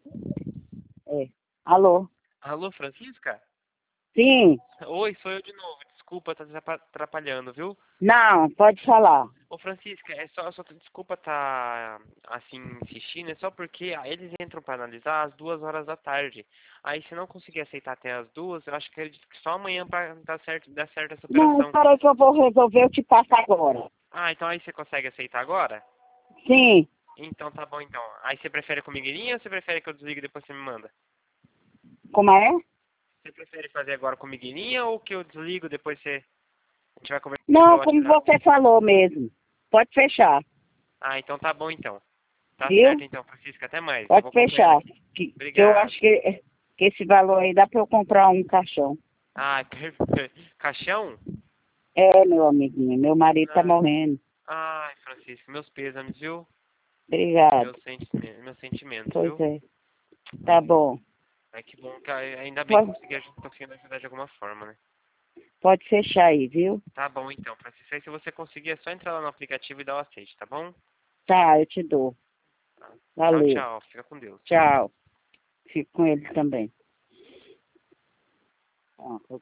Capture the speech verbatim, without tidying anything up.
É. Alô? Alô, Francisca? Sim. Oi, sou eu de novo. Desculpa, tá atrapalhando, viu? Não, pode falar. Ô, Francisca, é só, só desculpa tá assim insistindo, é só porque ah, eles entram para analisar às duas horas da tarde. Aí se não conseguir aceitar até as duas, eu acho que ele disse que só amanhã para dar certo, dar certo essa Não, operação. para que eu vou resolver, eu te passo agora. Ah, então aí você consegue aceitar agora? Sim. Então tá bom então. Aí você prefere comigo ir ou você prefere que eu desligue e depois você me manda? Como é? Você prefere fazer agora com miguelinha ou que eu desligo depois você a gente vai conversar pelo Não, como WhatsApp? você falou mesmo. Pode fechar. Ah, então tá bom então. Tá certo Viu? então, Francisca, até mais. Eu Pode vou acompanhando fechar. aqui. Que, que eu Obrigado. acho que, que esse valor aí dá para eu comprar um caixão. Ah, perfeito. Caixão? É, meu amiguinho. Meu marido tá Ah, morrendo. ai, Francisca, meus pêsames, viu? Obrigado. Meus sentimentos, meus sentimentos, Pois viu? é. Tá bom. Ai, que bom que ai- ainda bem que Pode, consegui, aj- conseguindo ajudar de alguma forma, né? pode fechar aí, viu? Tá bom então, Francisca. Aí se você conseguir é só entrar lá no aplicativo e dar o aceite, tá bom? Tá, eu te dou. Tá. Tchau, Valeu. tchau. Fica com Deus. Tchau. Fico com ele também. Ó,